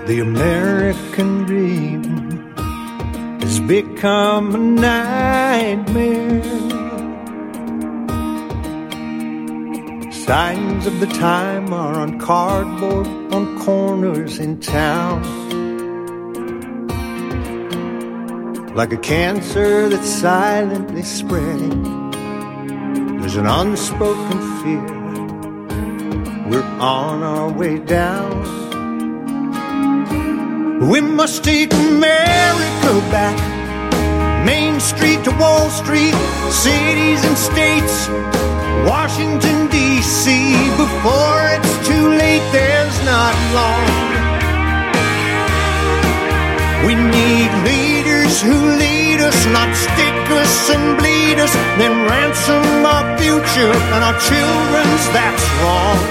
The American dream has become a nightmare. Signs of the time are on cardboard on corners in town. Like a cancer that's silently spreading, there's an unspoken fear. We're on our way down. We must take America back. Main Street to Wall Street, cities and states, Washington, D.C. Before it's too late, there's not long. We need leaders who lead us, not stick us and bleed us, then ransom our future and our children's, that's wrong.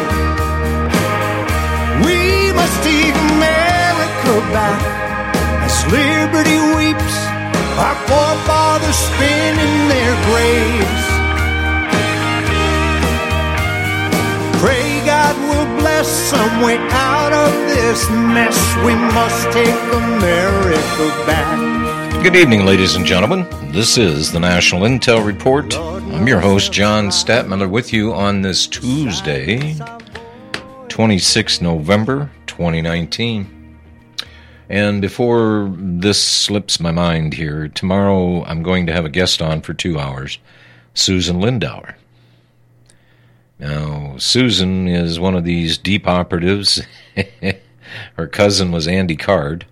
We must take America back as liberty weeps, our forefathers spin in their graves. Pray God will bless some way out of this mess. We must take America back. Good evening, ladies and gentlemen. This is the National Intel Report. I'm your host, John Statmiller, with you on this Tuesday, 26 November 2019. And before this slips my mind here, tomorrow I'm going to have a guest on for 2 hours, Susan Lindauer. Now, Susan is one of these deep operatives. Her cousin was Andy Card,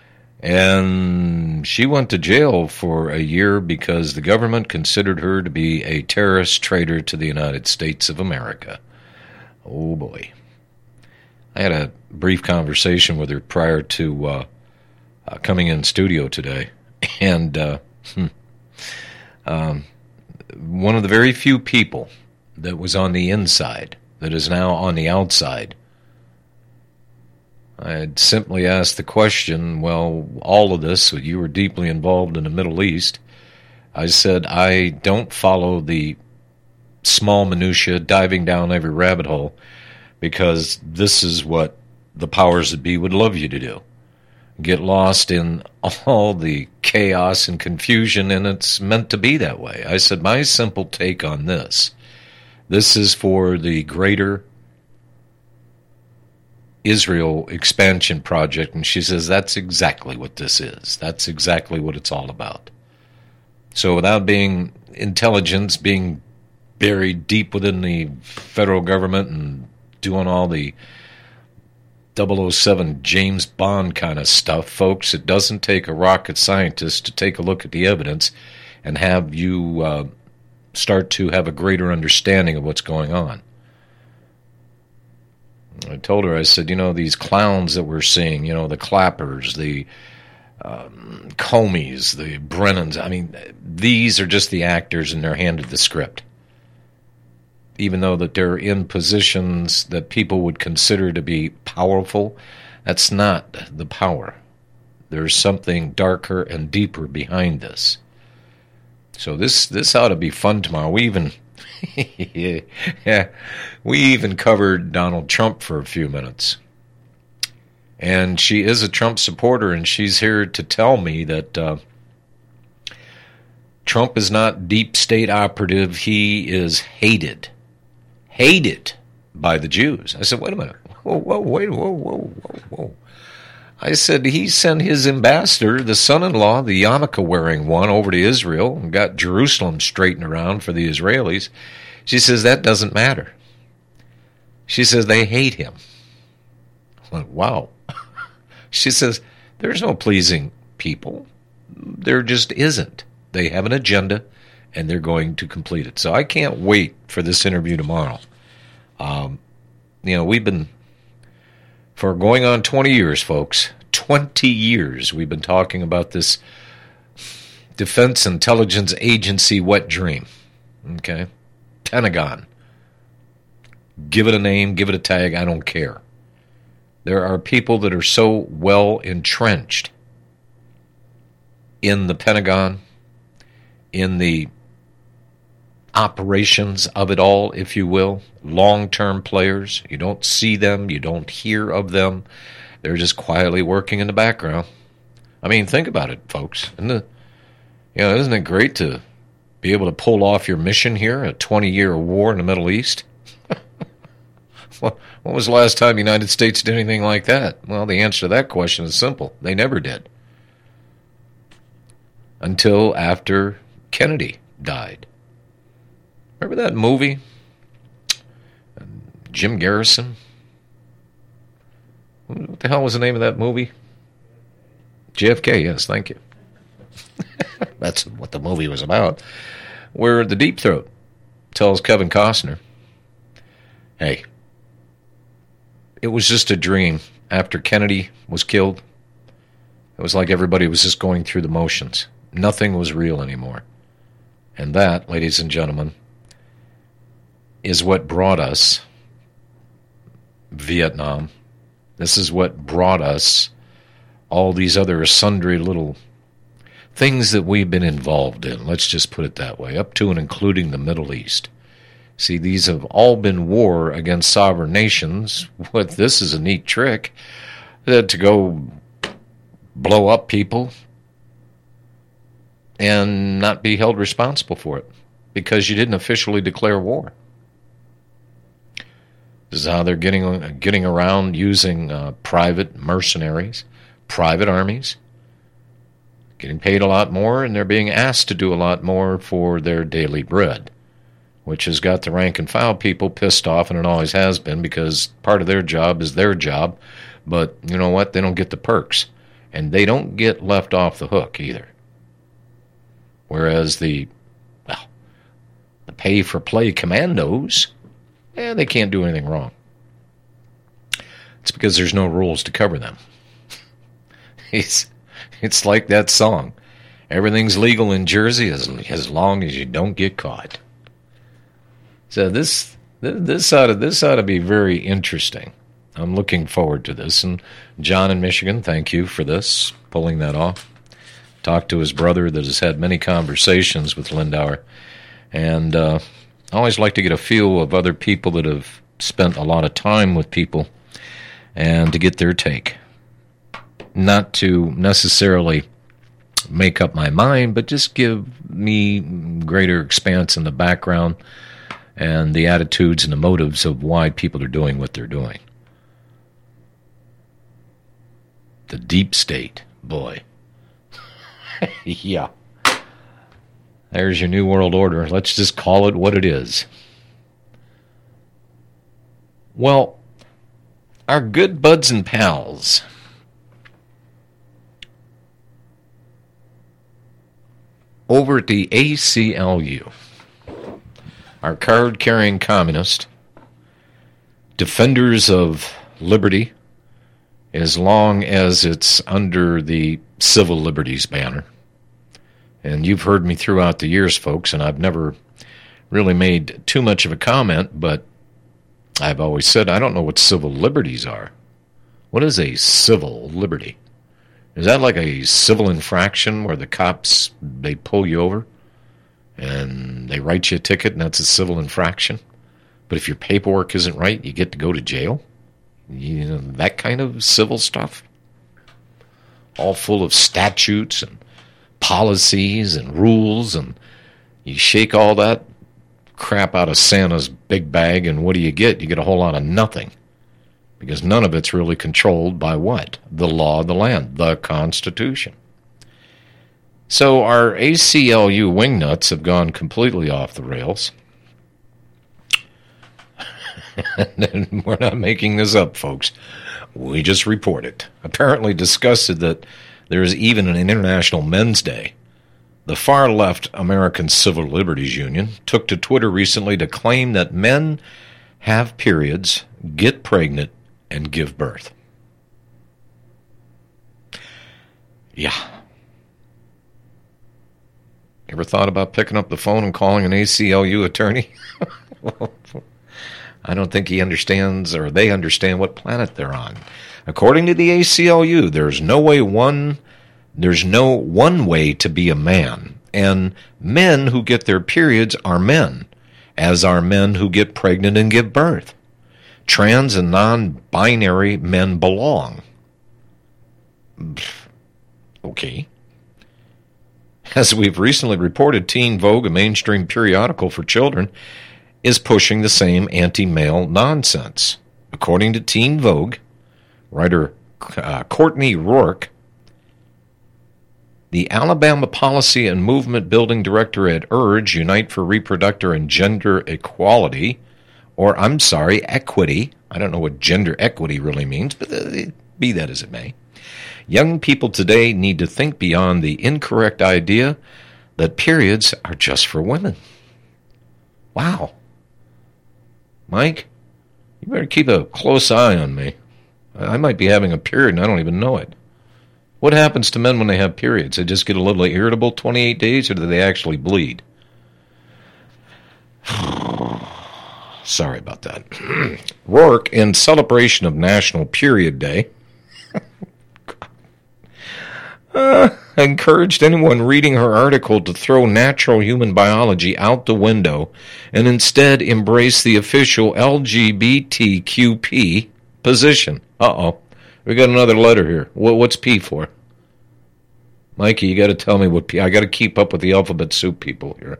and she went to jail for a year because the government considered her to be a terrorist traitor to the United States of America. Oh, boy. I had a brief conversation with her prior to coming in studio today, and one of the very few people that was on the inside that is now on the outside. I had simply asked the question, well, all of this, you were deeply involved in the Middle East. I said, I don't follow the small minutia, diving down every rabbit hole, because this is what the powers that be would love you to do. Get lost in all the chaos and confusion, and it's meant to be that way. I said, my simple take on this is for the greater Israel expansion project. And she says, that's exactly what this is. That's exactly what it's all about. So without being intelligence, being buried deep within the federal government and doing all the 007 James Bond kind of stuff, folks, it doesn't take a rocket scientist to take a look at the evidence and have you start to have a greater understanding of what's going on. I told her, I said, these clowns that we're seeing, the Clappers, the Comeys, the Brennans, these are just the actors and they're handed the script. Even though that they're in positions that people would consider to be powerful, that's not the power. There's something darker and deeper behind this. So this ought to be fun tomorrow. We even covered Donald Trump for a few minutes. And she is a Trump supporter, and she's here to tell me that Trump is not deep state operative. He is hated by the Jews. I said, wait a minute. Whoa. I said, he sent his ambassador, the son-in-law, the yarmulke-wearing one, over to Israel and got Jerusalem straightened around for the Israelis. She says, that doesn't matter. She says, they hate him. I went, wow. She says, there's no pleasing people. There just isn't. They have an agenda, and they're going to complete it. So I can't wait for this interview tomorrow. We've been, for going on 20 years, folks, 20 years we've been talking about this Defense Intelligence Agency wet dream. Okay? Pentagon. Give it a name, give it a tag, I don't care. There are people that are so well entrenched in the Pentagon, in the operations of it all, if you will, long-term players. You don't see them, you don't hear of them. They're just quietly working in the background. I mean, think about it, folks. Isn't it great to be able to pull off your mission here, a 20-year war in the Middle East? When was the last time the United States did anything like that? Well, the answer to that question is simple. They never did. Until after Kennedy died. Remember that movie? Jim Garrison? What the hell was the name of that movie? JFK, yes, thank you. That's what the movie was about. Where the Deep Throat tells Kevin Costner, hey, it was just a dream. After Kennedy was killed, it was like everybody was just going through the motions. Nothing was real anymore. And that, ladies and gentlemen, is what brought us Vietnam. This is what brought us all these other sundry little things that we've been involved in. Let's just put it that way, up to and including the Middle East. See, these have all been war against sovereign nations. What this is a neat trick, to go blow up people and not be held responsible for it because you didn't officially declare war. This is how they're getting around using private mercenaries, private armies, getting paid a lot more, and they're being asked to do a lot more for their daily bread, which has got the rank and file people pissed off, and it always has been, because part of their job is their job, but you know what? They don't get the perks, and they don't get left off the hook either. Whereas the pay-for-play commandos, they can't do anything wrong. It's because there's no rules to cover them. It's like that song. Everything's legal in Jersey as long as you don't get caught. So this ought to be very interesting. I'm looking forward to this. And John in Michigan, thank you for this, pulling that off. Talked to his brother that has had many conversations with Lindauer. And I always like to get a feel of other people that have spent a lot of time with people and to get their take. Not to necessarily make up my mind, but just give me greater expanse in the background and the attitudes and the motives of why people are doing what they're doing. The deep state, boy. Yeah. There's your new world order. Let's just call it what it is. Well, our good buds and pals over at the ACLU, our card-carrying communist, defenders of liberty, as long as it's under the civil liberties banner. And you've heard me throughout the years, folks, and I've never really made too much of a comment, but I've always said I don't know what civil liberties are. What is a civil liberty? Is that like a civil infraction where the cops, they pull you over and they write you a ticket and that's a civil infraction? But if your paperwork isn't right, you get to go to jail? You know, that kind of civil stuff? All full of statutes and policies and rules, and you shake all that crap out of Santa's big bag, and what do you get? You get a whole lot of nothing. Because none of it's really controlled by what? The law of the land, the Constitution. So our ACLU wingnuts have gone completely off the rails. And we're not making this up, folks. We just report it. Apparently disgusted that there is even an International Men's Day. The far-left American Civil Liberties Union took to Twitter recently to claim that men have periods, get pregnant, and give birth. Yeah. Ever thought about picking up the phone and calling an ACLU attorney? I don't think he understands, or they understand, what planet they're on. According to the ACLU, there's no one way to be a man, and men who get their periods are men, as are men who get pregnant and give birth. Trans and non-binary men belong. Okay. As we've recently reported, Teen Vogue, a mainstream periodical for children, is pushing the same anti-male nonsense. According to Teen Vogue, writer Courtney Rourke, the Alabama Policy and Movement Building Director at URGE, Unite for Reproductive and Gender Equality, or equity. I don't know what gender equity really means, but be that as it may. Young people today need to think beyond the incorrect idea that periods are just for women. Wow. Mike, you better keep a close eye on me. I might be having a period and I don't even know it. What happens to men when they have periods? They just get a little irritable 28 days, or do they actually bleed? Sorry about that. Rourke, in celebration of National Period Day, encouraged anyone reading her article to throw natural human biology out the window and instead embrace the official LGBTQP position. Uh-oh. We got another letter here. What's P for? Mikey, you got to tell me what P... I got to keep up with the alphabet soup people here.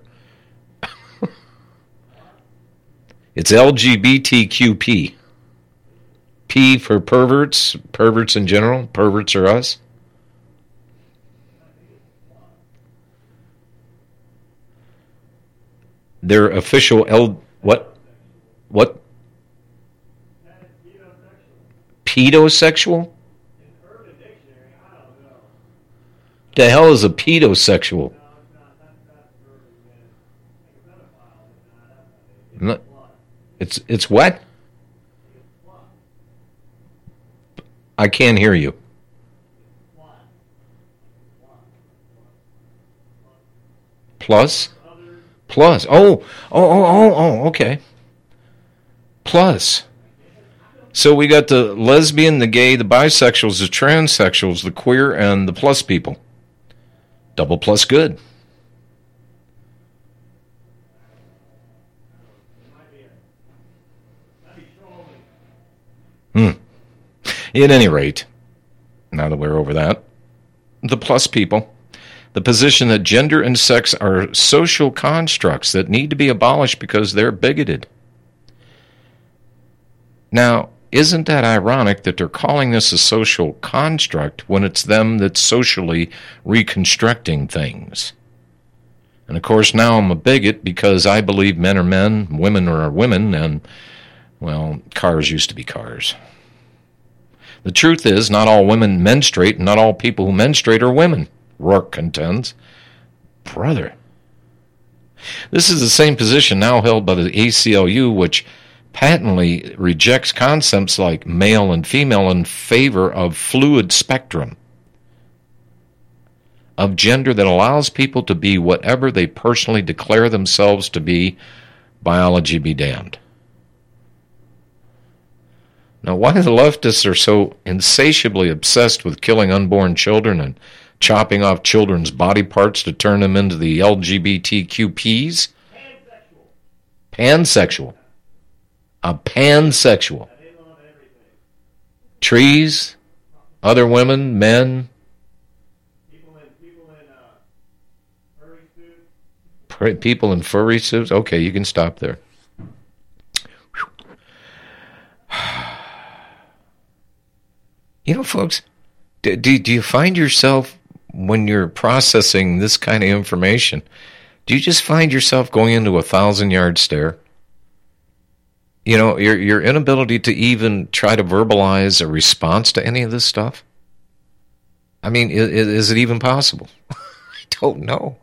It's LGBTQP. P for perverts. Perverts in general. Perverts are us. Their official What? What? Pedosexual? The hell is a pedosexual? No, it's what? I can't hear you. Plus? Plus. Oh, okay. Plus. So we got the lesbian, the gay, the bisexuals, the transsexuals, the queer, and the plus people. Double plus good. At any rate, now that we're over that, the plus people, the position that gender and sex are social constructs that need to be abolished because they're bigoted. Now, isn't that ironic that they're calling this a social construct when it's them that's socially reconstructing things? And of course, now I'm a bigot because I believe men are men, women are women, and, well, cars used to be cars. The truth is, not all women menstruate, and not all people who menstruate are women, Rourke contends. Brother. This is the same position now held by the ACLU, which patently rejects concepts like male and female in favor of fluid spectrum of gender that allows people to be whatever they personally declare themselves to be, biology be damned. Now, why the leftists are so insatiably obsessed with killing unborn children and chopping off children's body parts to turn them into the LGBTQPs? Pansexual. A pansexual. Trees, other women, men. People in furry suits. Okay, you can stop there. You know, folks, do you find yourself, when you're processing this kind of information, do you just find yourself going into a 1,000-yard stare? You know, your inability to even try to verbalize a response to any of this stuff? I mean, is it even possible? I don't know.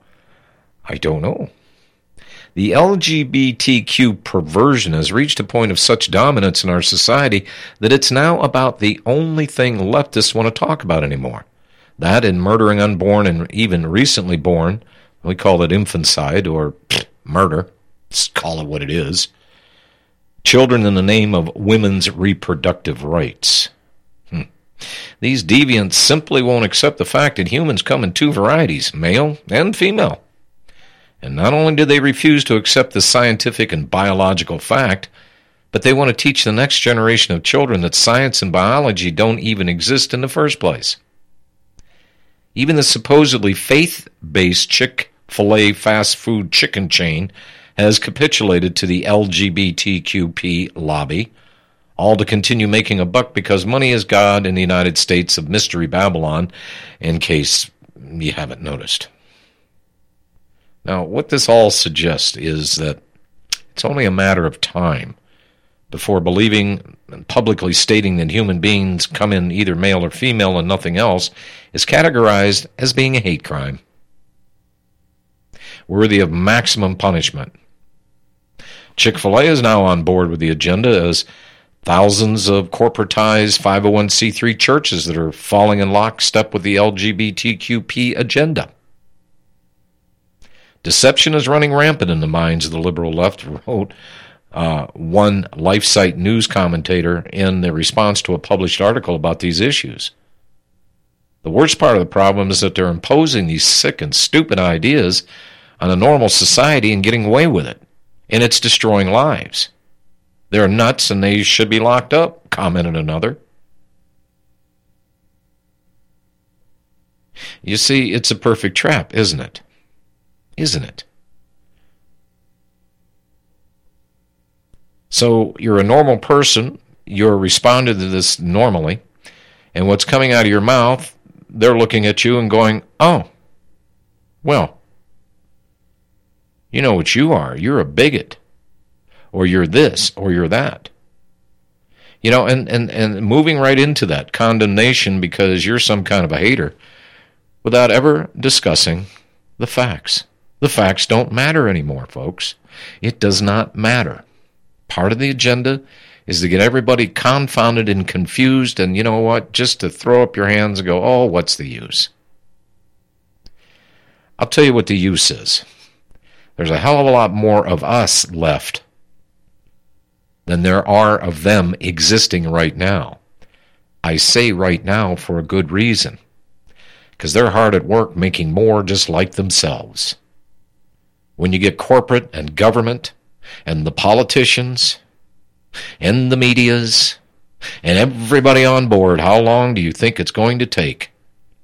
The LGBTQ perversion has reached a point of such dominance in our society that it's now about the only thing leftists want to talk about anymore. That and murdering unborn and even recently born, we call it infanticide or murder. Let's call it what it is. Children in the name of women's reproductive rights. These deviants simply won't accept the fact that humans come in two varieties, male and female. And not only do they refuse to accept the scientific and biological fact, but they want to teach the next generation of children that science and biology don't even exist in the first place. Even the supposedly faith-based Chick-fil-A fast food chicken chain has capitulated to the LGBTQP lobby, all to continue making a buck because money is God in the United States of Mystery Babylon, in case you haven't noticed. Now, what this all suggests is that it's only a matter of time before believing and publicly stating that human beings come in either male or female and nothing else is categorized as being a hate crime, worthy of maximum punishment. Chick-fil-A is now on board with the agenda, as thousands of corporatized 501c3 churches that are falling in lockstep with the LGBTQP agenda. Deception is running rampant in the minds of the liberal left, wrote one LifeSite news commentator in the response to a published article about these issues. The worst part of the problem is that they're imposing these sick and stupid ideas on a normal society and getting away with it, and it's destroying lives. They're nuts and they should be locked up, commented another. You see, it's a perfect trap, isn't it? Isn't it? So you're a normal person, you're responding to this normally, and what's coming out of your mouth, they're looking at you and going, oh, well, you know what you are. You're a bigot. Or you're this, or you're that. You know, and moving right into that condemnation because you're some kind of a hater without ever discussing the facts. The facts don't matter anymore, folks. It does not matter. Part of the agenda is to get everybody confounded and confused, and you know what? Just to throw up your hands and go, oh, what's the use? I'll tell you what the use is. There's a hell of a lot more of us left than there are of them existing right now. I say right now for a good reason, because they're hard at work making more just like themselves. When you get corporate and government and the politicians and the medias and everybody on board, how long do you think it's going to take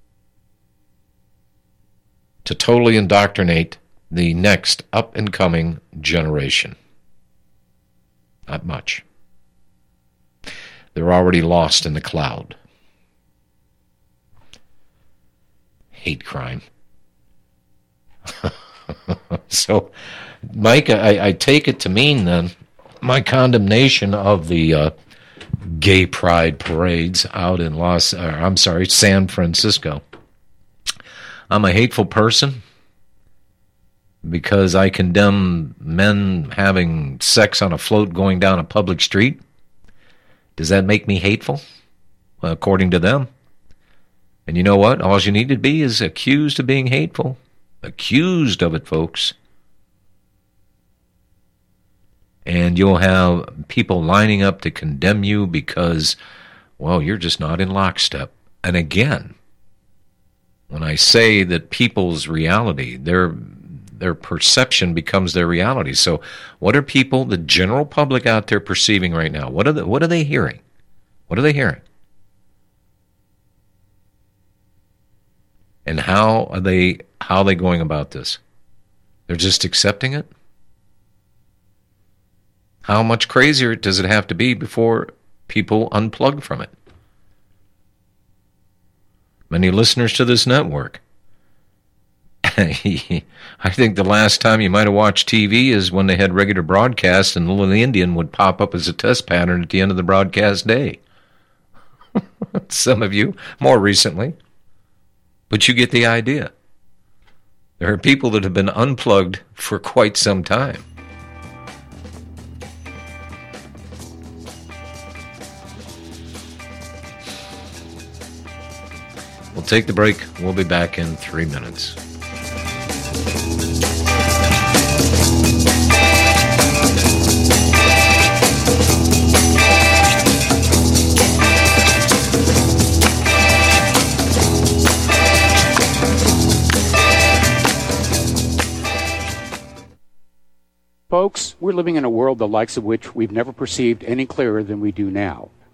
to totally indoctrinate the next up-and-coming generation? Not much. They're already lost in the cloud. Hate crime. So, Mike, I take it to mean then my condemnation of the gay pride parades out in San Francisco. I'm a hateful person because I condemn men having sex on a float going down a public street. Does that make me hateful? Well, according to them. And you know what? All you need to be is accused of being hateful. Accused of it, folks. And you'll have people lining up to condemn you because, well, you're just not in lockstep. And again, when I say that people's reality, their perception becomes their reality. So what are people, the general public out there, perceiving right now? What are they hearing? What are they hearing? And how are they going about this? They're just accepting it? How much crazier does it have to be before people unplug from it? Many listeners to this network, I think the last time you might have watched TV is when they had regular broadcasts and Little Indian would pop up as a test pattern at the end of the broadcast day. Some of you more recently. But you get the idea. There are people that have been unplugged for quite some time. We'll take the break. We'll be back in 3 minutes. Folks, we're living in a world the likes of which we've never perceived any clearer than we do now.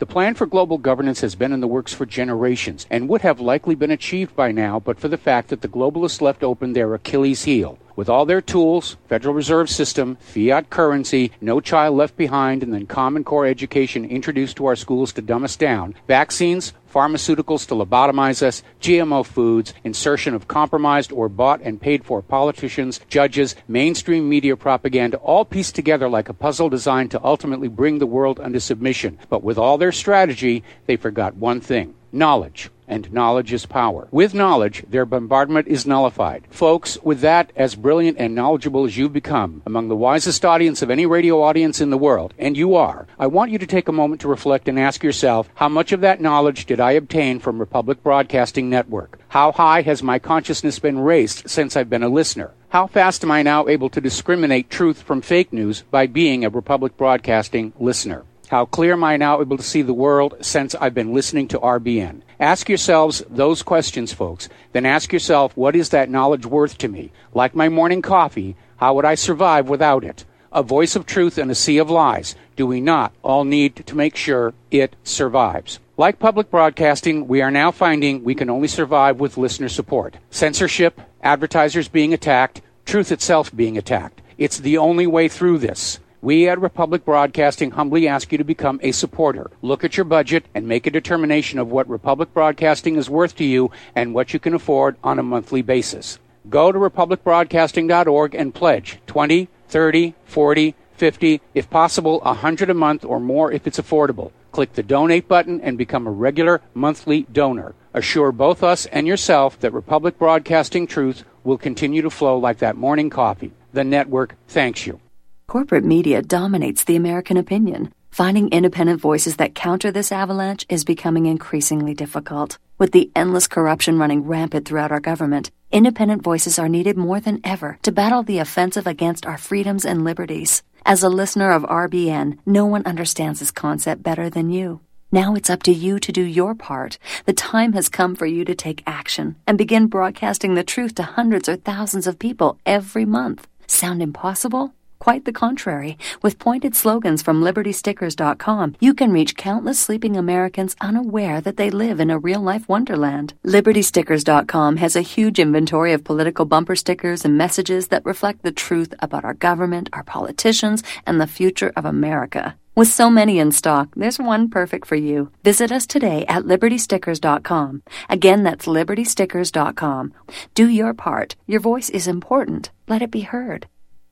The plan for global governance has been in the works for generations and would have likely been achieved by now but for the fact that the globalists left open their Achilles heel. With all their tools, Federal Reserve System, fiat currency, no child left behind, and then Common Core education introduced to our schools to dumb us down, vaccines, pharmaceuticals to lobotomize us, GMO foods, insertion of compromised or bought and paid for politicians, judges, mainstream media propaganda, all pieced together like a puzzle designed to ultimately bring the world under submission. But with all their strategy, they forgot one thing: knowledge. And knowledge is power. With knowledge, their bombardment is nullified. Folks, with that, as brilliant and knowledgeable as you've become, among the wisest audience of any radio audience in the world, and you are, I want you to take a moment to reflect and ask yourself, how much of that knowledge did I obtain from Republic Broadcasting Network? How high has my consciousness been raised since I've been a listener? How fast am I now able to discriminate truth from fake news by being a Republic Broadcasting listener? How clear am I now able to see the world since I've been listening to RBN? Ask yourselves those questions, folks. Then ask yourself, what is that knowledge worth to me? Like my morning coffee, how would I survive without it? A voice of truth in a sea of lies. Do we not all need to make sure it survives? Like public broadcasting, we are now finding we can only survive with listener support. Censorship, advertisers being attacked, truth itself being attacked. It's the only way through this. We at Republic Broadcasting humbly ask you to become a supporter. Look at your budget and make a determination of what Republic Broadcasting is worth to you and what you can afford on a monthly basis. Go to republicbroadcasting.org and pledge $20, $30, $40, $50, if possible, $100 a month or more if it's affordable. Click the donate button and become a regular monthly donor. Assure both us and yourself that Republic Broadcasting truth will continue to flow like that morning coffee. The network thanks you. Corporate media dominates the American opinion. Finding independent voices that counter this avalanche is becoming increasingly difficult. With the endless corruption running rampant throughout our government, independent voices are needed more than ever to battle the offensive against our freedoms and liberties. As a listener of RBN, no one understands this concept better than you. Now it's up to you to do your part. The time has come for you to take action and begin broadcasting the truth to hundreds or thousands of people every month. Sound impossible? Quite the contrary. With pointed slogans from LibertyStickers.com, you can reach countless sleeping Americans unaware that they live in a real-life wonderland. LibertyStickers.com has a huge inventory of political bumper stickers and messages that reflect the truth about our government, our politicians, and the future of America. With so many in stock, there's one perfect for you. Visit us today at LibertyStickers.com. Again, that's LibertyStickers.com. Do your part. Your voice is important. Let it be heard.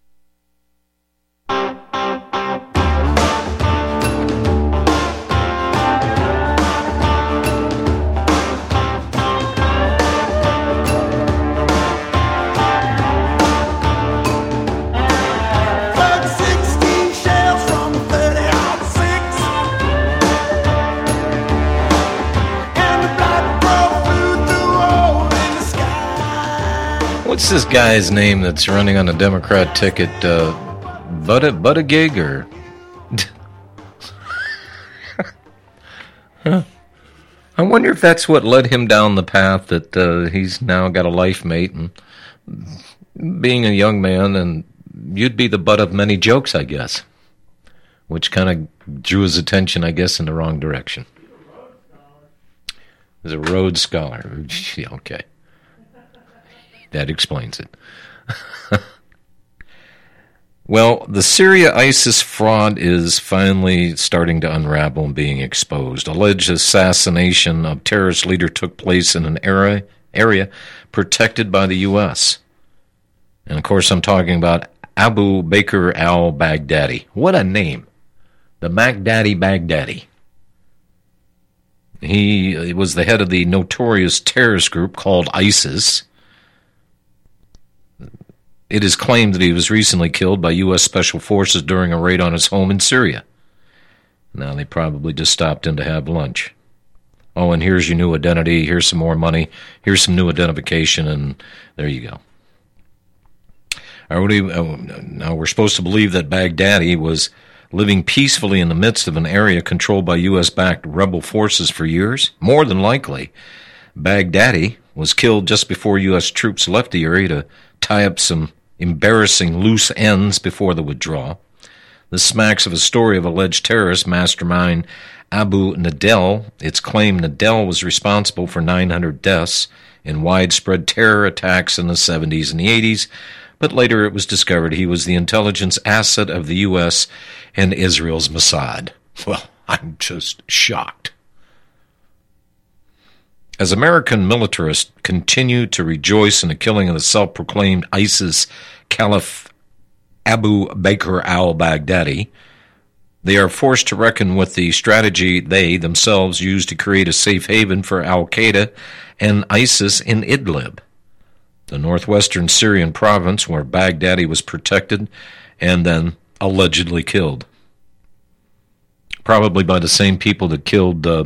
What's this guy's name that's running on a Democrat ticket? Buttigieg or? I wonder if that's what led him down the path that he's now got a life mate and being a young man, and you'd be the butt of many jokes, I guess, which kind of drew his attention, I guess, in the wrong direction. He's a Rhodes Scholar. Okay. That explains it. Well, the Syria-ISIS fraud is finally starting to unravel and being exposed. Alleged assassination of terrorist leader took place in an area protected by the U.S. And, of course, I'm talking about Abu Bakr al-Baghdadi. What a name. The Baghdadi Baghdadi. He was the head of the notorious terrorist group called ISIS. It is claimed that he was recently killed by U.S. Special Forces during a raid on his home in Syria. Now, they probably just stopped in to have lunch. Oh, and here's your new identity, here's some more money, here's some new identification, and there you go. Now, we're supposed to believe that Baghdadi was living peacefully in the midst of an area controlled by U.S.-backed rebel forces for years. More than likely, Baghdadi was killed just before U.S. troops left the area to tie up some embarrassing loose ends before the withdrawal. This smacks of a story of alleged terrorist mastermind Abu Nadel. It's claimed Nadel was responsible for 900 deaths in widespread terror attacks in the 70s and the 80s, but later it was discovered he was the intelligence asset of the U.S. and Israel's Mossad. Well, I'm just shocked. As American militarists continue to rejoice in the killing of the self-proclaimed ISIS Caliph Abu Bakr al-Baghdadi, they are forced to reckon with the strategy they themselves used to create a safe haven for al-Qaeda and ISIS in Idlib, the northwestern Syrian province where Baghdadi was protected and then allegedly killed. Probably by the same people that killed the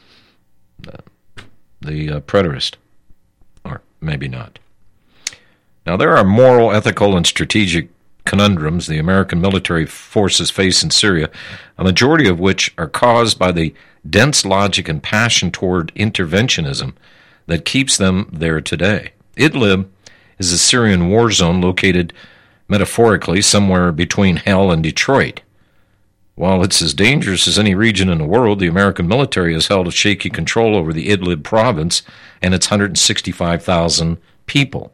preterist, or maybe not. Now, there are moral, ethical, and strategic conundrums the American military forces face in Syria, a majority of which are caused by the dense logic and passion toward interventionism that keeps them there today. Idlib is a Syrian war zone located metaphorically somewhere between hell and Detroit. While it's as dangerous as any region in the world, the American military has held a shaky control over the Idlib province and its 165,000 people.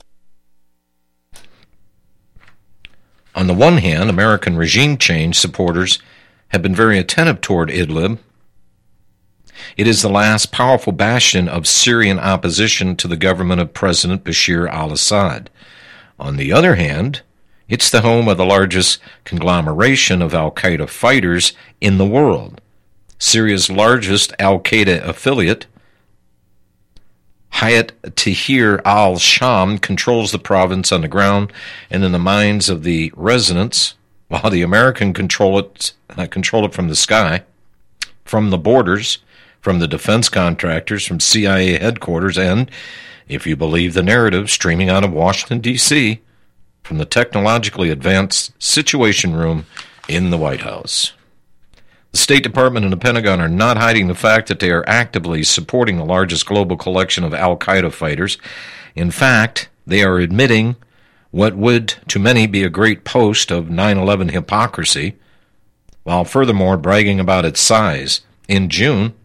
On the one hand, American regime change supporters have been very attentive toward Idlib. It is the last powerful bastion of Syrian opposition to the government of President Bashar al-Assad. On the other hand, it's the home of the largest conglomeration of al-Qaeda fighters in the world. Syria's largest al-Qaeda affiliate, Hayat Tahrir al-Sham, controls the province on the ground and in the minds of the residents, while the Americans control it from the sky, from the borders, from the defense contractors, from CIA headquarters, and, if you believe the narrative streaming out of Washington, D.C., from the technologically advanced Situation Room in the White House. The State Department and the Pentagon are not hiding the fact that they are actively supporting the largest global collection of al-Qaeda fighters. In fact, they are admitting what would, to many, be a great post of 9/11 hypocrisy, while furthermore bragging about its size. In June,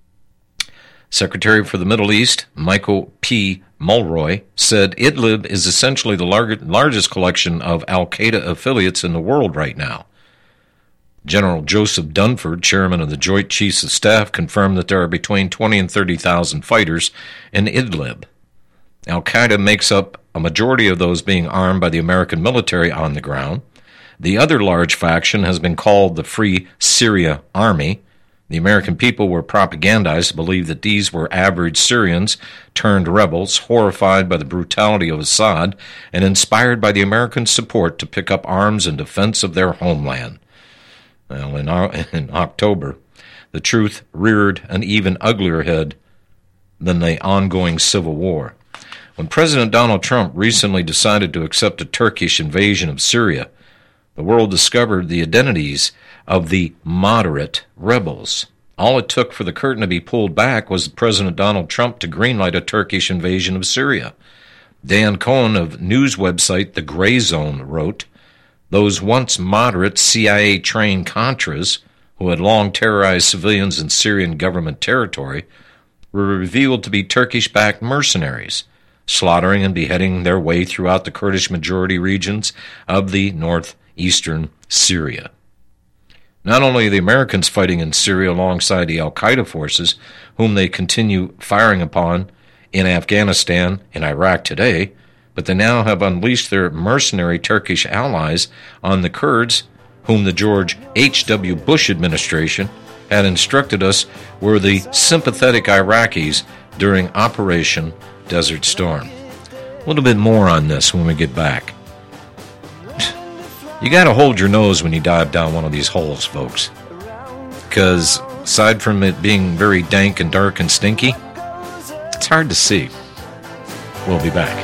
Secretary for the Middle East, Michael P. Mulroy, said Idlib is essentially the largest collection of al-Qaeda affiliates in the world right now. General Joseph Dunford, chairman of the Joint Chiefs of Staff, confirmed that there are between 20 and 30,000 fighters in Idlib. Al-Qaeda makes up a majority of those being armed by the American military on the ground. The other large faction has been called the Free Syria Army. The American people were propagandized to believe that these were average Syrians turned rebels, horrified by the brutality of Assad, and inspired by the American support to pick up arms in defense of their homeland. Well, in October, the truth reared an even uglier head than the ongoing civil war. When President Donald Trump recently decided to accept a Turkish invasion of Syria, the world discovered the identities of the moderate rebels. All it took for the curtain to be pulled back was President Donald Trump to greenlight a Turkish invasion of Syria. Dan Cohen of news website The Gray Zone wrote, "Those once moderate CIA-trained Contras, who had long terrorized civilians in Syrian government territory, were revealed to be Turkish-backed mercenaries, slaughtering and beheading their way throughout the Kurdish-majority regions of the northeastern Syria." Not only are the Americans fighting in Syria alongside the al-Qaeda forces, whom they continue firing upon in Afghanistan and Iraq today, but they now have unleashed their mercenary Turkish allies on the Kurds, whom the George H.W. Bush administration had instructed us were the sympathetic Iraqis during Operation Desert Storm. A little bit more on this when we get back. You got to hold your nose when you dive down one of these holes, folks. Because aside from it being very dank and dark and stinky, it's hard to see. We'll be back.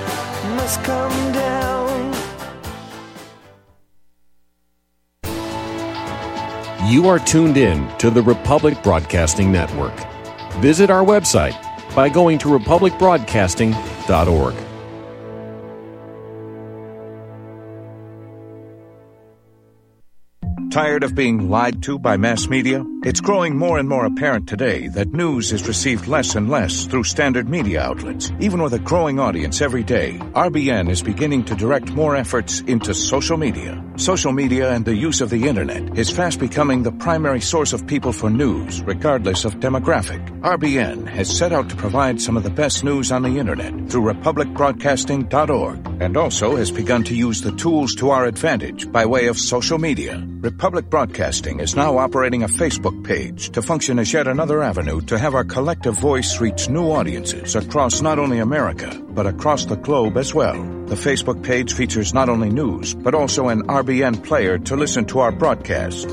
You are tuned in to the Republic Broadcasting Network. Visit our website by going to republicbroadcasting.org. Tired of being lied to by mass media? It's growing more and more apparent today that news is received less and less through standard media outlets. Even with a growing audience every day, RBN is beginning to direct more efforts into social media. Social media and the use of the internet is fast becoming the primary source of people for news, regardless of demographic. RBN has set out to provide some of the best news on the internet through republicbroadcasting.org, and also has begun to use the tools to our advantage by way of social media. Republic Broadcasting is now operating a Facebook page to function as yet another avenue to have our collective voice reach new audiences across not only America, but across the globe as well. The Facebook page features not only news, but also an RBN player to listen to our broadcast.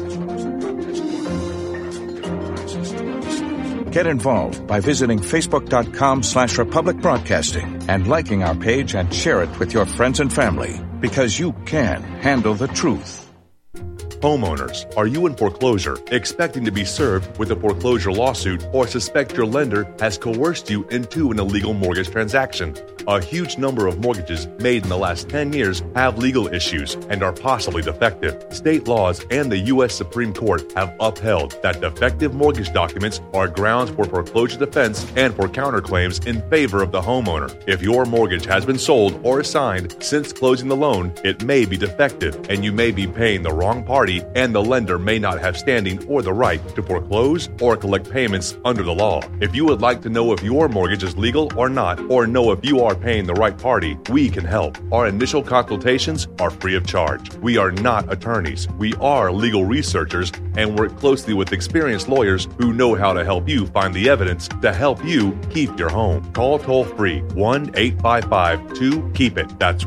Get involved by visiting facebook.com/Republic Broadcasting and liking our page and share it with your friends and family, because you can handle the truth. Homeowners, are you in foreclosure, expecting to be served with a foreclosure lawsuit, or suspect your lender has coerced you into an illegal mortgage transaction? A huge number of mortgages made in the last 10 years have legal issues and are possibly defective. State laws and the U.S. Supreme Court have upheld that defective mortgage documents are grounds for foreclosure defense and for counterclaims in favor of the homeowner. If your mortgage has been sold or assigned since closing the loan, it may be defective and you may be paying the wrong party, and the lender may not have standing or the right to foreclose or collect payments under the law. If you would like to know if your mortgage is legal or not, or know if you are paying the right party, we can help. Our initial consultations are free of charge. We are not attorneys. We are legal researchers and work closely with experienced lawyers who know how to help you find the evidence to help you keep your home. Call toll-free 1-855-2-KEEP-IT. That's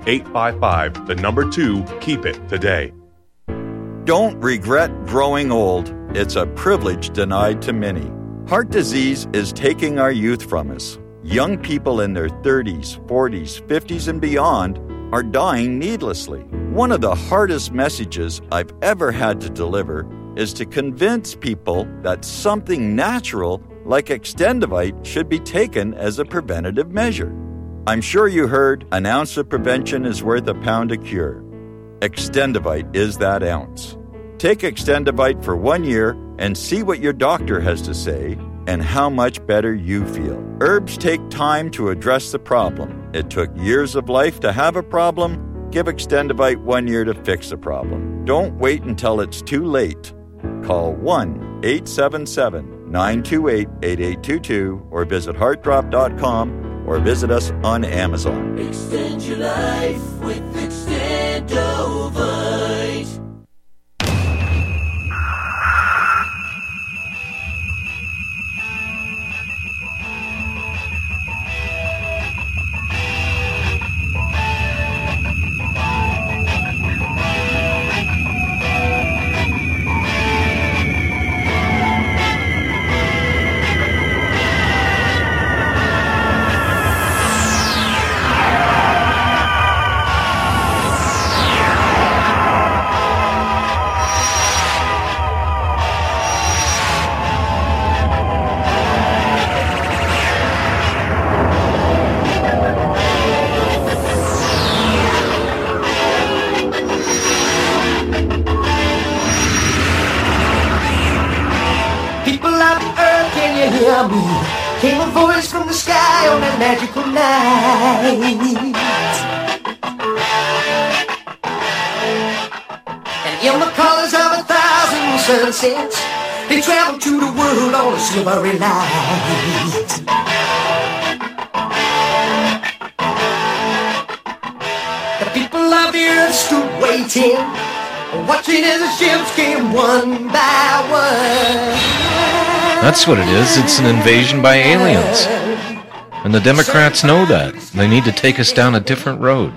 1-855-2-KEEP-IT today. Don't regret growing old. It's a privilege denied to many. Heart disease is taking our youth from us. Young people in their 30s, 40s, 50s, and beyond are dying needlessly. One of the hardest messages I've ever had to deliver is to convince people that something natural like Extendivite should be taken as a preventative measure. I'm sure you heard an ounce of prevention is worth a pound of cure. Extendivite is that ounce. Take Extendivite for 1 year and see what your doctor has to say and how much better you feel. Herbs take time to address the problem. It took years of life to have a problem. Give Extendivite 1 year to fix the problem. Don't wait until it's too late. Call 1-877-928-8822 or visit heartdrop.com or visit us on Amazon. Extend your life with Extendovite. Came a voice from the sky on that magical night, and in the colors of 1,000 sunsets, they traveled to the world on a silvery light. The people of the earth stood waiting, watching as the ships came one by one. That's what it is. It's an invasion by aliens. And the Democrats know that. They need to take us down a different road.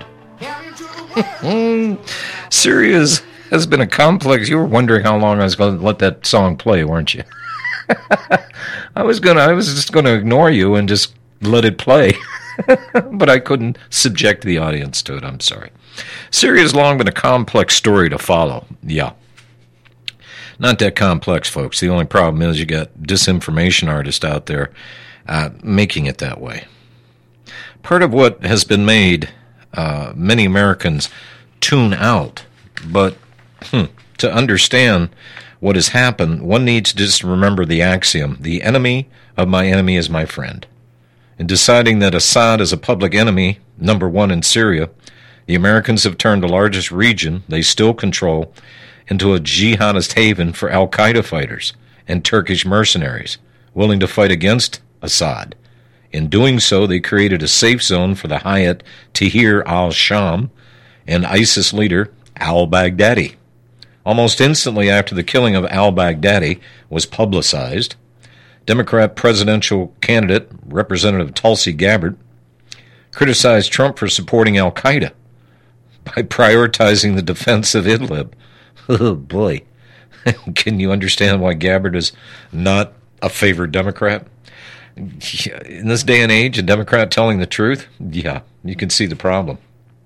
Syria has been a complex. You were wondering how long I was going to let that song play, weren't you? I was just going to ignore you and just let it play. But I couldn't subject the audience to it. I'm sorry. Syria's long been a complex story to follow. Yeah. Not that complex, folks. The only problem is you got disinformation artists out there making it that way. Part of what has been made many Americans tune out, but To understand what has happened, one needs to just remember the axiom, the enemy of my enemy is my friend. In deciding that Assad is a public enemy, number one in Syria, the Americans have turned the largest region they still control into a jihadist haven for al-Qaeda fighters and Turkish mercenaries willing to fight against Assad. In doing so, they created a safe zone for the Hayat Tahrir al-Sham and ISIS leader al-Baghdadi. Almost instantly after the killing of al-Baghdadi was publicized, Democrat presidential candidate Representative Tulsi Gabbard criticized Trump for supporting al-Qaeda by prioritizing the defense of Idlib. Oh, boy. Can you understand why Gabbard is not a favored Democrat? In this day and age, a Democrat telling the truth? Yeah, you can see the problem.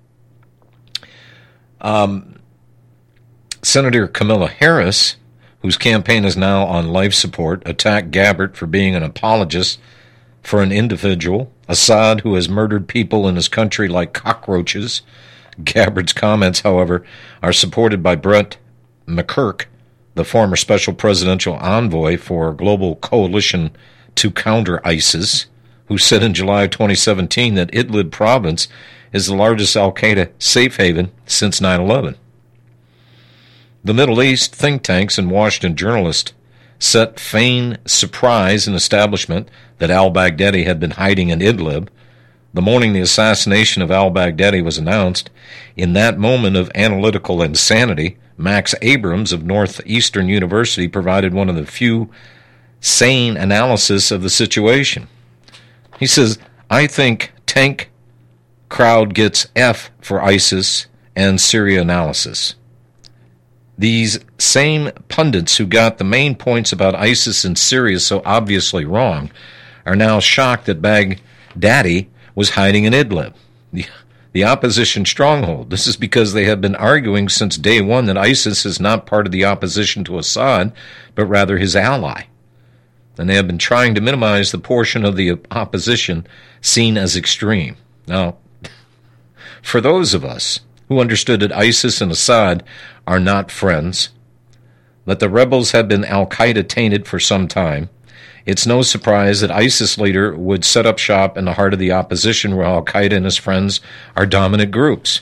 Senator Kamala Harris, whose campaign is now on life support, attacked Gabbard for being an apologist for an individual, Assad, who has murdered people in his country like cockroaches. Gabbard's comments, however, are supported by Brett McCurk, the former special presidential envoy for Global Coalition to Counter ISIS, who said in July of 2017 that Idlib province is the largest al-Qaeda safe haven since 9/11. The Middle East think tanks and Washington journalists set feigned surprise and establishment that al-Baghdadi had been hiding in Idlib. The morning the assassination of al-Baghdadi was announced, in that moment of analytical insanity, Max Abrams of Northeastern University provided one of the few sane analysis of the situation. He says, I think tank crowd gets F for ISIS and Syria analysis. These same pundits who got the main points about ISIS and Syria so obviously wrong are now shocked that Baghdadi was hiding in Idlib, the opposition stronghold. This is because they have been arguing since day one that ISIS is not part of the opposition to Assad, but rather his ally. And they have been trying to minimize the portion of the opposition seen as extreme. Now, for those of us who understood that ISIS and Assad are not friends, that the rebels have been al-Qaeda tainted for some time, it's no surprise that ISIS leader would set up shop in the heart of the opposition where al-Qaeda and his friends are dominant groups.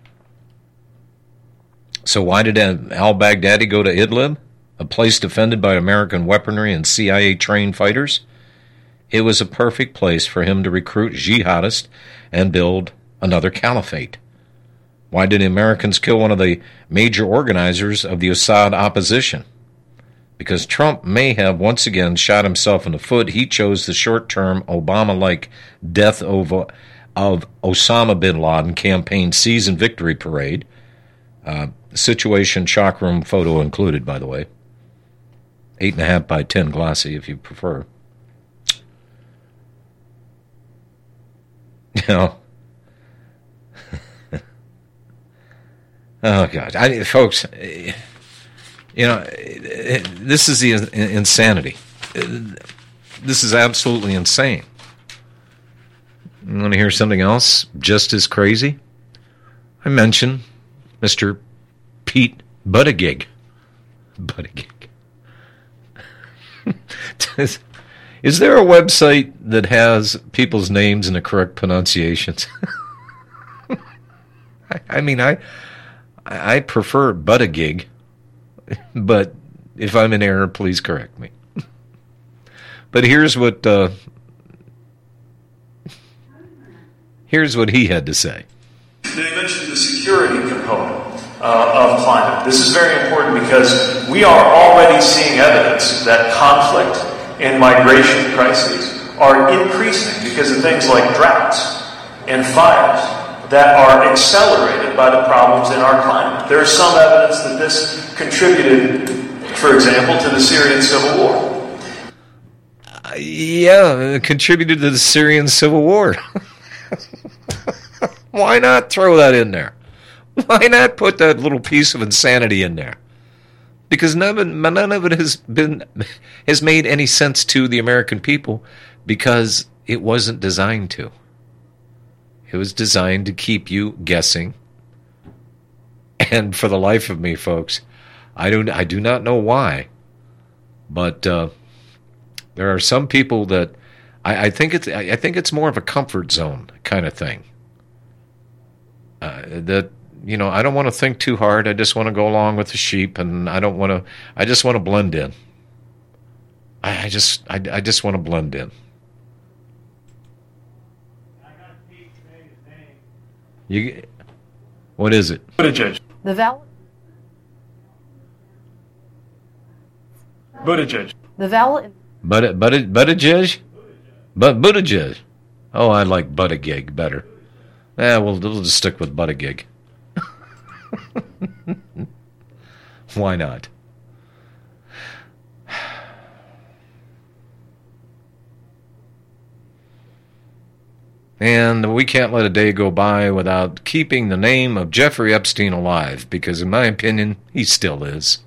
So why did al-Baghdadi go to Idlib, a place defended by American weaponry and CIA-trained fighters? It was a perfect place for him to recruit jihadists and build another caliphate. Why did the Americans kill one of the major organizers of the Assad opposition? Because Trump may have once again shot himself in the foot. He chose the short-term Obama-like death of Osama bin Laden campaign season victory parade. Situation shock room photo included, by the way. 8.5 by 10 glossy, if you prefer. You know. Oh, God. Folks, you know, this is the insanity. This is absolutely insane. You want to hear something else just as crazy? I mentioned Mr. Pete Buttigieg. Buttigieg. Is there a website that has people's names in the correct pronunciations? I mean, I prefer Buttigieg, but if I'm in error, please correct me. But here's what he had to say. They mentioned the security component of climate. This is very important because we are already seeing evidence that conflict and migration crises are increasing because of things like droughts and fires that are accelerated by the problems in our climate. There is some evidence that this contributed, for example, to the Syrian civil war. Yeah, it contributed to the Syrian civil war. Why not throw that in there? Why not put that little piece of insanity in there? Because none of it has made any sense to the American people because it wasn't designed to. It was designed to keep you guessing. And for the life of me, folks, I do not know why, but there are some people that I think it's more of a comfort zone kind of thing. That, you know, I don't want to think too hard. I just want to go along with the sheep, and I just want to blend in. I just want to blend in. What is it? Buttigieg. The Val. Buttigieg. The Val. Buttigieg? Buttigieg. Oh, I like Buttigieg better. We'll just stick with Buttigieg. Why not? And we can't let a day go by without keeping the name of Jeffrey Epstein alive, because in my opinion, he still is.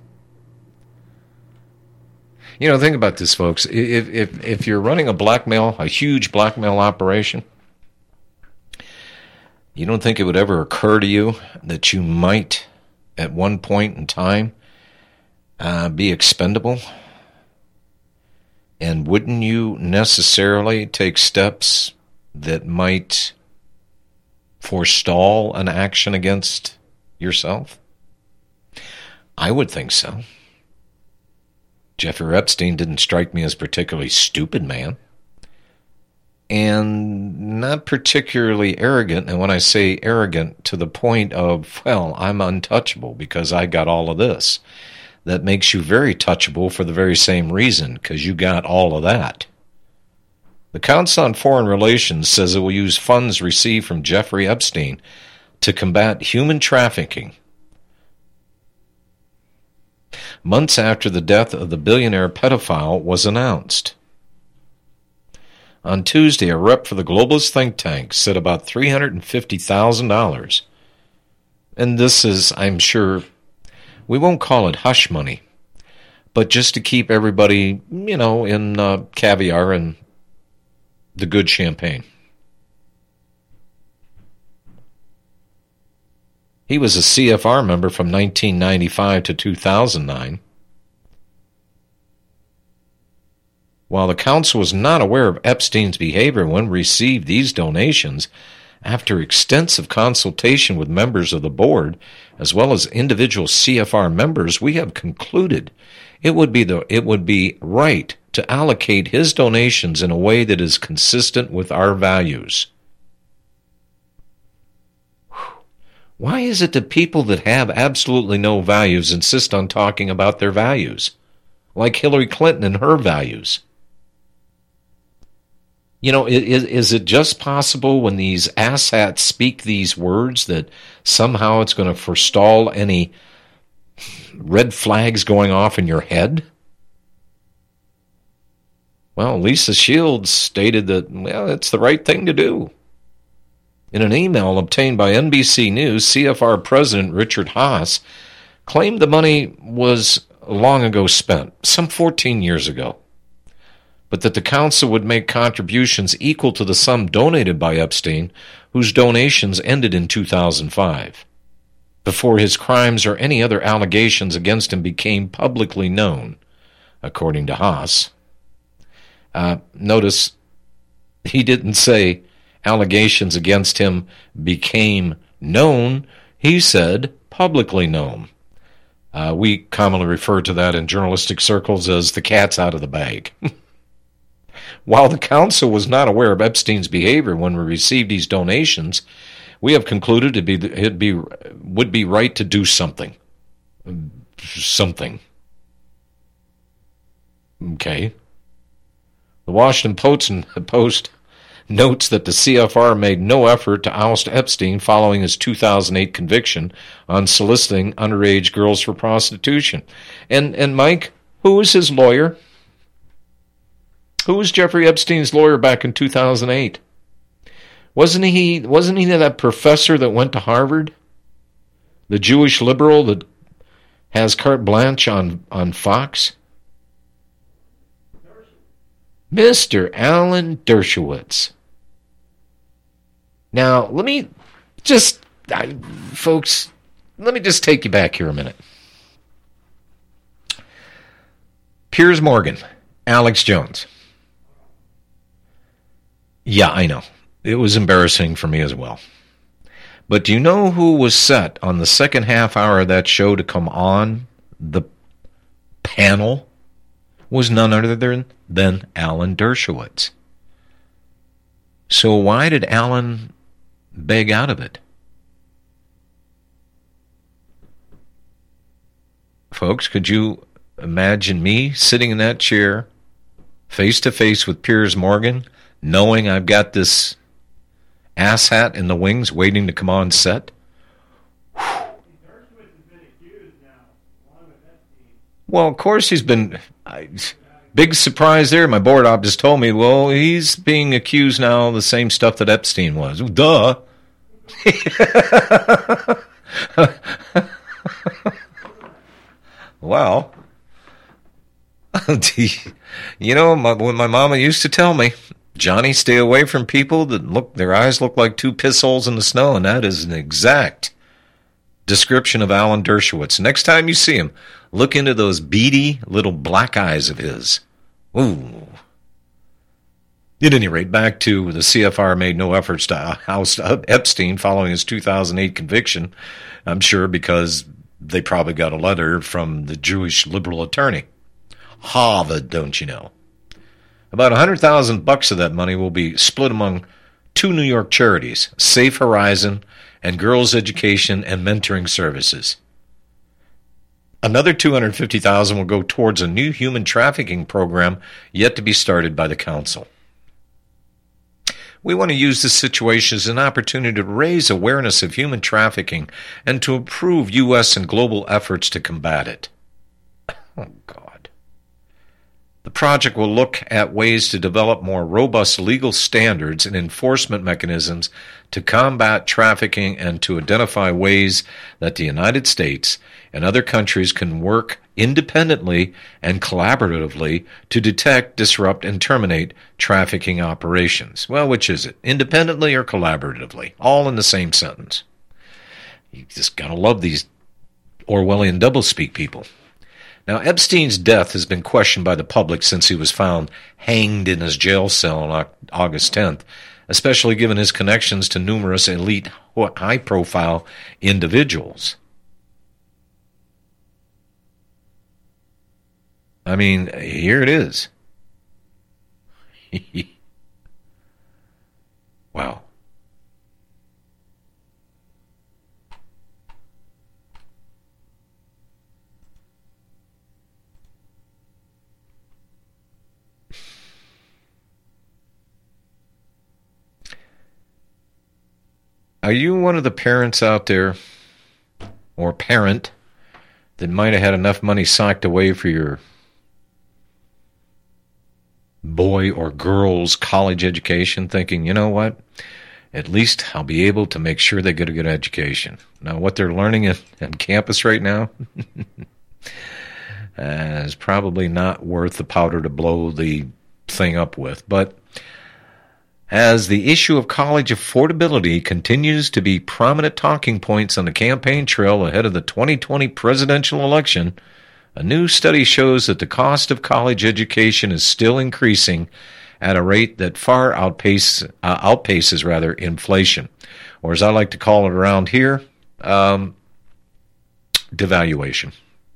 You know, think about this, folks. If you're running a huge blackmail operation, you don't think it would ever occur to you that you might, at one point in time, be expendable? And wouldn't you necessarily take steps that might forestall an action against yourself? I would think so. Jeffrey Epstein didn't strike me as a particularly stupid man, and not particularly arrogant. And when I say arrogant, to the point of, well, I'm untouchable because I got all of this. That makes you very touchable for the very same reason, because you got all of that. The Council on Foreign Relations says it will use funds received from Jeffrey Epstein to combat human trafficking. Months after the death of the billionaire pedophile was announced. On Tuesday, a rep for the globalist think tank said about $350,000. And this is, I'm sure, we won't call it hush money, but just to keep everybody, you know, in caviar and the good champagne. He was a CFR member from 1995 to 2009. While the council was not aware of Epstein's behavior when received these donations, after extensive consultation with members of the board, as well as individual CFR members, we have concluded it would be right to allocate his donations in a way that is consistent with our values. Why is it that people that have absolutely no values insist on talking about their values? Like Hillary Clinton and her values. You know, is it just possible when these asshats speak these words that somehow it's going to forestall any red flags going off in your head? Well, Lisa Shields stated that, well, it's the right thing to do. In an email obtained by NBC News, CFR President Richard Haass claimed the money was long ago spent, some 14 years ago, but that the council would make contributions equal to the sum donated by Epstein, whose donations ended in 2005, before his crimes or any other allegations against him became publicly known, according to Haass. Notice he didn't say allegations against him became known. He said publicly known. We commonly refer to that in journalistic circles as the cat's out of the bag. While the council was not aware of Epstein's behavior when we received these donations, we have concluded it would be right to do something. Something. Okay. The Washington Post notes that the CFR made no effort to oust Epstein following his 2008 conviction on soliciting underage girls for prostitution. And Mike, who was his lawyer? Who was Jeffrey Epstein's lawyer back in 2008? Wasn't he that professor that went to Harvard? The Jewish liberal that has carte blanche on Fox? Mr. Alan Dershowitz. Now, let me just take you back here a minute. Piers Morgan, Alex Jones. Yeah, I know. It was embarrassing for me as well. But do you know who was set on the second half hour of that show to come on the panel? Was none other than Alan Dershowitz. So why did Alan beg out of it? Folks, could you imagine me sitting in that chair, face to face with Piers Morgan, knowing I've got this asshat in the wings waiting to come on set? Well, of course he's been... big surprise there. My board op just told me, well, he's being accused now of the same stuff that Epstein was. Duh. Well, you know, when my mama used to tell me, Johnny, stay away from people that their eyes look like two piss holes in the snow, and that is an exact description of Alan Dershowitz. Next time you see him, look into those beady little black eyes of his. Ooh. At any rate, back to the CFR made no efforts to oust Epstein following his 2008 conviction, I'm sure because they probably got a letter from the Jewish liberal attorney. Harvard, don't you know? About $100,000 of that money will be split among two New York charities, Safe Horizon and Girls Education and Mentoring Services. Another $250,000 will go towards a new human trafficking program yet to be started by the council. We want to use this situation as an opportunity to raise awareness of human trafficking and to improve U.S. and global efforts to combat it. Oh, God. The project will look at ways to develop more robust legal standards and enforcement mechanisms to combat trafficking and to identify ways that the United States and other countries can work independently and collaboratively to detect, disrupt, and terminate trafficking operations. Well, which is it? Independently or collaboratively? All in the same sentence. You just gotta love these Orwellian doublespeak people. Now, Epstein's death has been questioned by the public since he was found hanged in his jail cell on August 10th, especially given his connections to numerous elite, high-profile individuals. I mean, here it is. Wow. Are you one of the parents out there, or parent, that might have had enough money socked away for your boy or girl's college education, thinking, you know what, at least I'll be able to make sure they get a good education. Now, what they're learning on campus right now is probably not worth the powder to blow the thing up with. But as the issue of college affordability continues to be prominent talking points on the campaign trail ahead of the 2020 presidential election, a new study shows that the cost of college education is still increasing at a rate that far outpaces inflation, or as I like to call it around here, devaluation.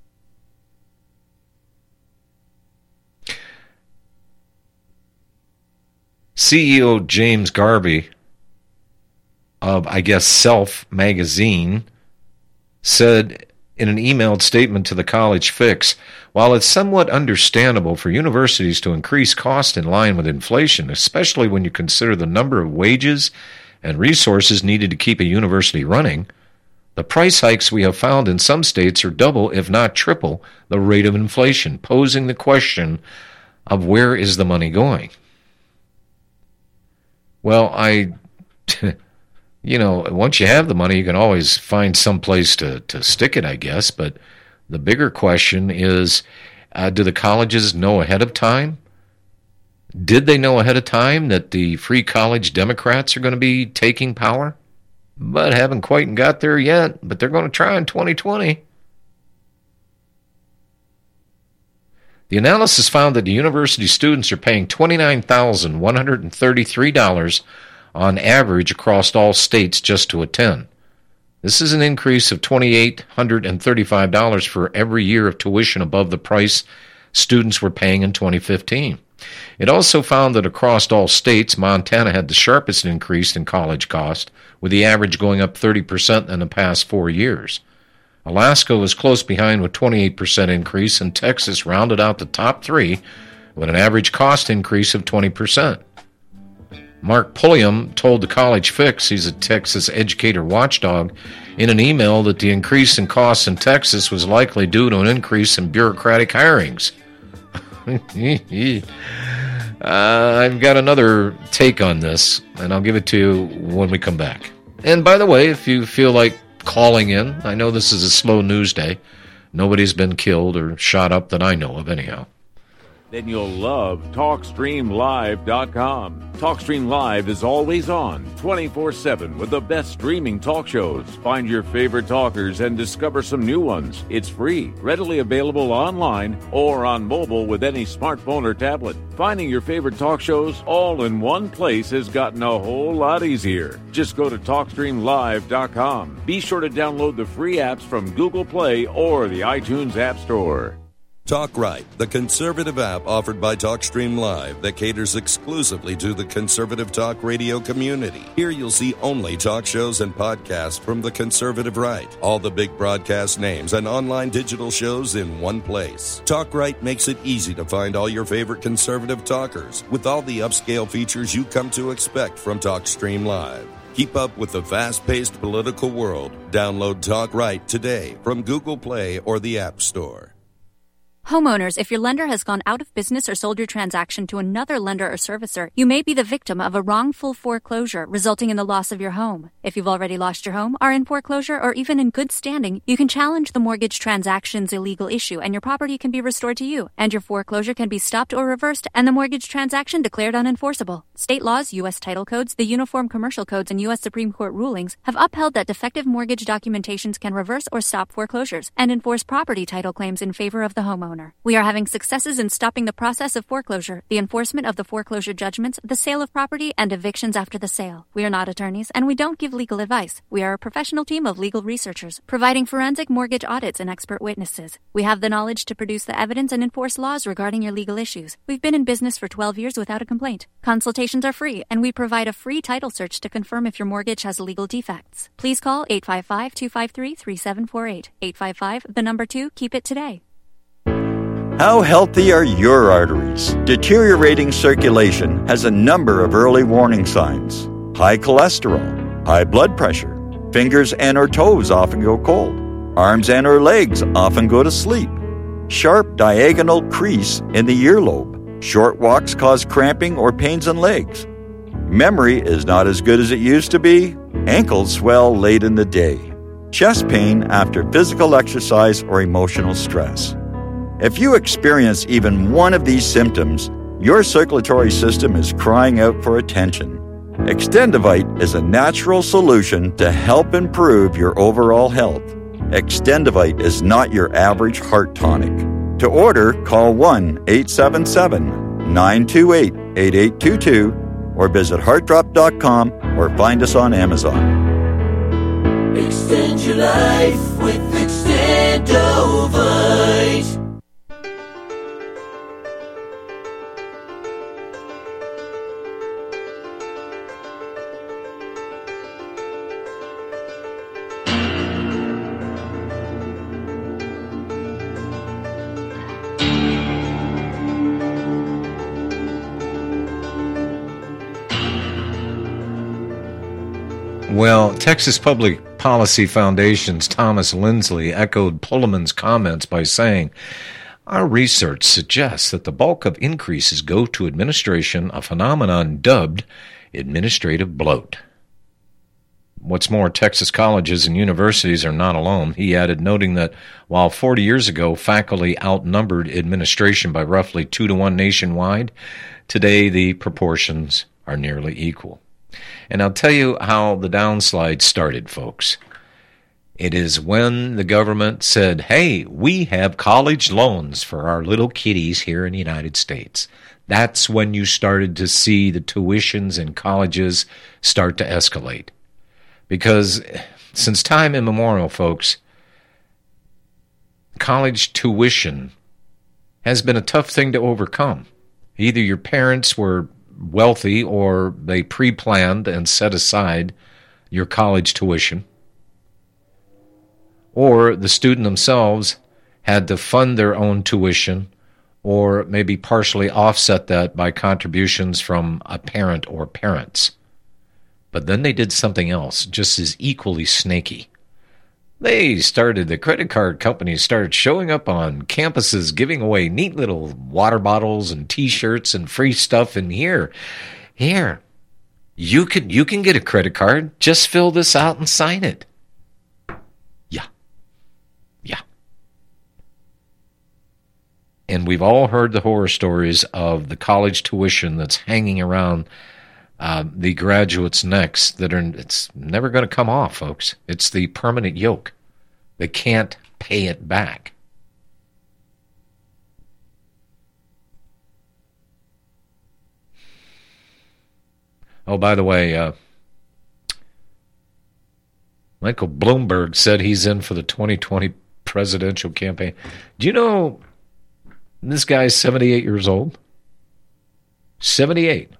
CEO James Garvey of, I guess, Self magazine said in an emailed statement to the College Fix, while it's somewhat understandable for universities to increase cost in line with inflation, especially when you consider the number of wages and resources needed to keep a university running, the price hikes we have found in some states are double, if not triple, the rate of inflation, posing the question of where is the money going? Well, once you have the money, you can always find some place to stick it, I guess. But the bigger question is, do the colleges know ahead of time? Did they know ahead of time that the free college Democrats are going to be taking power? But haven't quite got there yet, but they're going to try in 2020. The analysis found that the university students are paying $29,133 on average across all states just to attend. This is an increase of $2,835 for every year of tuition above the price students were paying in 2015. It also found that across all states, Montana had the sharpest increase in college cost, with the average going up 30% in the past 4 years. Alaska was close behind with 28% increase, and Texas rounded out the top three with an average cost increase of 20%. Mark Pulliam told the College Fix, he's a Texas educator watchdog, in an email that the increase in costs in Texas was likely due to an increase in bureaucratic hirings. I've got another take on this, and I'll give it to you when we come back. And by the way, if you feel like calling in, I know this is a slow news day. Nobody's been killed or shot up that I know of anyhow. Then you'll love TalkStreamLive.com. TalkStream Live is always on, 24/7, with the best streaming talk shows. Find your favorite talkers and discover some new ones. It's free, readily available online or on mobile with any smartphone or tablet. Finding your favorite talk shows all in one place has gotten a whole lot easier. Just go to TalkStreamLive.com. Be sure to download the free apps from Google Play or the iTunes App Store. Talk Right, the conservative app offered by TalkStream Live that caters exclusively to the conservative talk radio community. Here you'll see only talk shows and podcasts from the conservative right. All the big broadcast names and online digital shows in one place. Talk Right makes it easy to find all your favorite conservative talkers with all the upscale features you come to expect from TalkStream Live. Keep up with the fast-paced political world. Download Talk Right today from Google Play or the App Store. Homeowners, if your lender has gone out of business or sold your transaction to another lender or servicer, you may be the victim of a wrongful foreclosure resulting in the loss of your home. If you've already lost your home, are in foreclosure, or even in good standing, you can challenge the mortgage transaction's illegal issue and your property can be restored to you, and your foreclosure can be stopped or reversed and the mortgage transaction declared unenforceable. State laws, U.S. title codes, the Uniform Commercial Codes, and U.S. Supreme Court rulings have upheld that defective mortgage documentations can reverse or stop foreclosures and enforce property title claims in favor of the homeowner. We are having successes in stopping the process of foreclosure, the enforcement of the foreclosure judgments, the sale of property, and evictions after the sale. We are not attorneys, and we don't give legal advice. We are a professional team of legal researchers, providing forensic mortgage audits and expert witnesses. We have the knowledge to produce the evidence and enforce laws regarding your legal issues. We've been in business for 12 years without a complaint. Consultations are free, and we provide a free title search to confirm if your mortgage has legal defects. Please call 855-253-3748. 855, 2, keep it today. How healthy are your arteries? Deteriorating circulation has a number of early warning signs. High cholesterol, high blood pressure, fingers and or toes often go cold, arms and or legs often go to sleep, sharp diagonal crease in the earlobe, short walks cause cramping or pains in legs, memory is not as good as it used to be, ankles swell late in the day, chest pain after physical exercise or emotional stress. If you experience even one of these symptoms, your circulatory system is crying out for attention. Extendivite is a natural solution to help improve your overall health. Extendivite is not your average heart tonic. To order, call 1-877-928-8822 or visit heartdrop.com or find us on Amazon. Extend your life with Extendivite. Well, Texas Public Policy Foundation's Thomas Lindsley echoed Pullman's comments by saying, "Our research suggests that the bulk of increases go to administration, a phenomenon dubbed administrative bloat." What's more, Texas colleges and universities are not alone, he added, noting that while 40 years ago faculty outnumbered administration by roughly 2-to-1 nationwide, today the proportions are nearly equal. And I'll tell you how the downslide started, folks. It is when the government said, hey, we have college loans for our little kiddies here in the United States. That's when you started to see the tuitions in colleges start to escalate. Because since time immemorial, folks, college tuition has been a tough thing to overcome. Either your parents were wealthy or they pre-planned and set aside your college tuition, or the student themselves had to fund their own tuition or maybe partially offset that by contributions from a parent or parents. But then they did something else just as equally snaky. The credit card companies started showing up on campuses giving away neat little water bottles and T-shirts and free stuff. And here, you can get a credit card. Just fill this out and sign it. Yeah. And we've all heard the horror stories of the college tuition that's hanging around the graduates' necks it's never going to come off, folks. It's the permanent yoke. They can't pay it back. Oh, by the way, Michael Bloomberg said he's in for the 2020 presidential campaign. Do you know this guy's 78 years old? 78.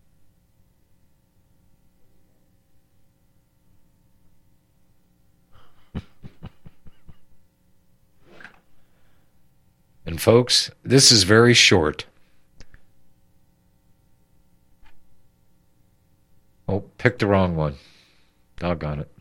And folks, this is very short. Oh, picked the wrong one. Doggone it.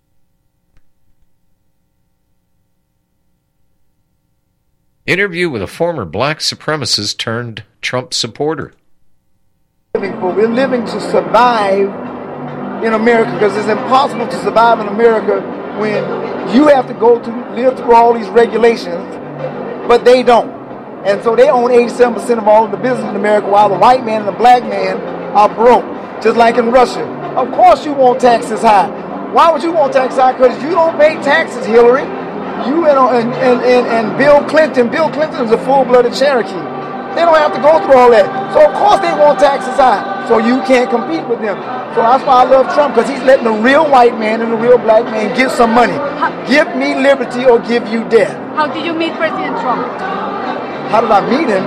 Interview with a former black supremacist turned Trump supporter. We're living to survive in America because it's impossible to survive in America when you have to live through all these regulations, but they don't. And so they own 87% of all of the business in America while the white man and the black man are broke, just like in Russia. Of course you want taxes high. Why would you want taxes high? Because you don't pay taxes, Hillary. You and Bill Clinton. Bill Clinton is a full-blooded Cherokee. They don't have to go through all that. So of course they want taxes high. So you can't compete with them. So that's why I love Trump, because he's letting the real white man and the real black man get some money. Give me liberty or give you death. How did you meet President Trump? How did I meet him?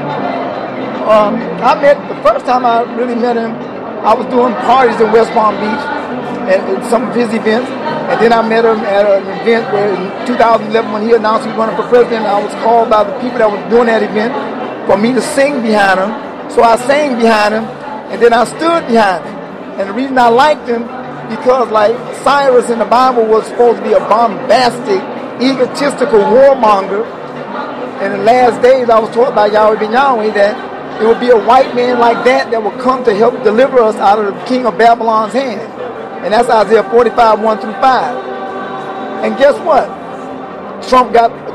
The first time I really met him, I was doing parties in West Palm Beach at some of his events. And then I met him at an event where in 2011 when he announced he was running for president, I was called by the people that were doing that event for me to sing behind him. So I sang behind him, and then I stood behind him. And the reason I liked him, because like Cyrus in the Bible was supposed to be a bombastic, egotistical warmonger. In the last days, I was taught by Yahweh Ben Yahweh that it would be a white man like that would come to help deliver us out of the king of Babylon's hand. And that's Isaiah 45, 1 through 5. And guess what? Trump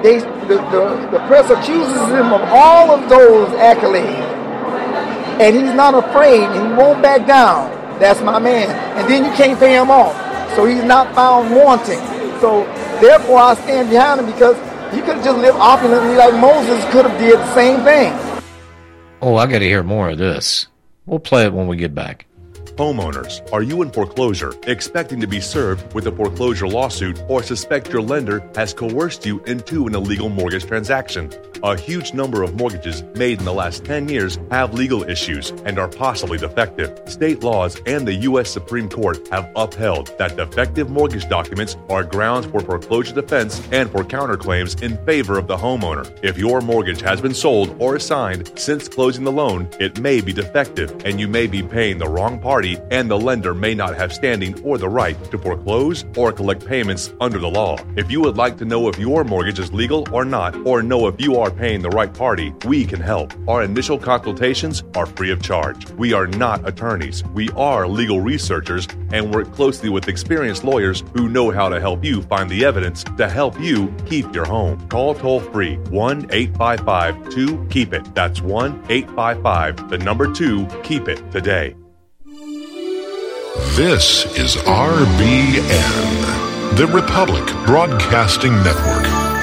the press accuses him of all of those accolades. And he's not afraid, and he won't back down. That's my man. And then you can't pay him off. So he's not found wanting. So therefore I stand behind him, because he could have just lived opulently like Moses could have did the same thing. Oh, I got to hear more of this. We'll play it when we get back. Homeowners, are you in foreclosure, expecting to be served with a foreclosure lawsuit, or suspect your lender has coerced you into an illegal mortgage transaction? A huge number of mortgages made in the last 10 years have legal issues and are possibly defective. State laws and the U.S. Supreme Court have upheld that defective mortgage documents are grounds for foreclosure defense and for counterclaims in favor of the homeowner. If your mortgage has been sold or assigned since closing the loan, it may be defective, and you may be paying the wrong party, and the lender may not have standing or the right to foreclose or collect payments under the law. If you would like to know if your mortgage is legal or not, or know if you are paying the right party, we can help. Our initial consultations are free of charge. We are not attorneys. We are legal researchers and work closely with experienced lawyers who know how to help you find the evidence to help you keep your home. Call toll-free 1-855-2-KEEP-IT. That's 1-855-2-KEEP-IT today. This is RBN, the Republic Broadcasting Network.